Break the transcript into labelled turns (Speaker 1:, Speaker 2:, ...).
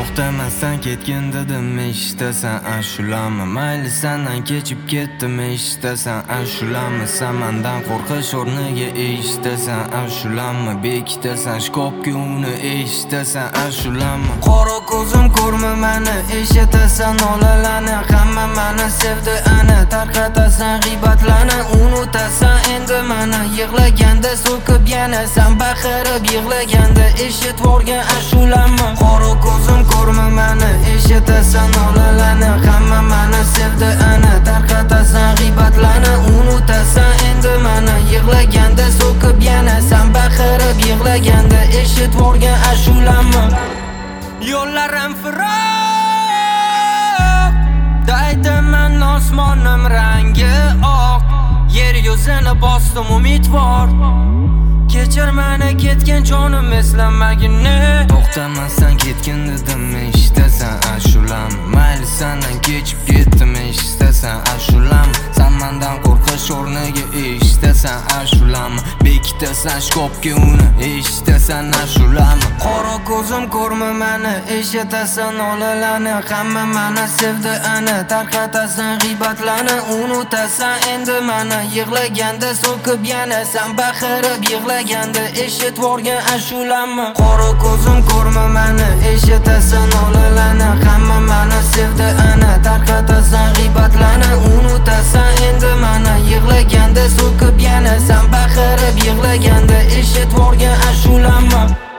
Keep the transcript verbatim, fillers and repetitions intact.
Speaker 1: To'xtamasdan ketgin dedim, eshitasan ashulami? Mayli sandan kechib ketdim, eshitasan ashulami? Samandan qo'rqish o'rniga eshitasan ashulami? Bekitasan shkopga uni, eshitasan ashulami? Qora ko'zim ko'rma mani, eshitasan nolalarni. Hamma mani sevdi ana, tarqatasan g'iybatlarni. Unutasan endi mani, yig'laganda so'kib yana. San baqirib yig'laganda eshitvorgan ashulamni. Qora ko'zim ko'rma mani, eshitasan nolalarni. Hamma mani sevdi ana, tarqatasan g'iybatlarni. Unutasan endi mani, yig'laganda so'kib yana. San baqirib yig'laganda eshitvorgan ashulamni. Yo'llarim firoq, daydiman osmonim rangi oq. Yer yuzini bosdim umidvor, kechir meni ketgan jonim eslamagini. To'xtamasdan ketgin dedim, eshitasan ashulam? Mayli sandan kechib ketdim, eshitasan ashulam? Samandan qo'rqish o'rniga eshitasan ashulam? Bekitasan shkopga uni, eshitasan ashulam? Qora ko'zim ko'rma mani, eshitasan nolalarni. Hamma mani sevdi ana, tarqatasan g'iybatlarni. Unutasan endi mani, yig'laganda so'kib yana. San baqirib yig'laganda eshitvorgan ashulamni. Qora ko'zim ko'rma mani, eshitasan nolalarni. Hamma mani sevdi ana, tarqatasan g'iybatlarni. Unutasan endi mani, yig'laganda so'kib yana. San baqirib yig'laganda eshitvorgan ashulamni.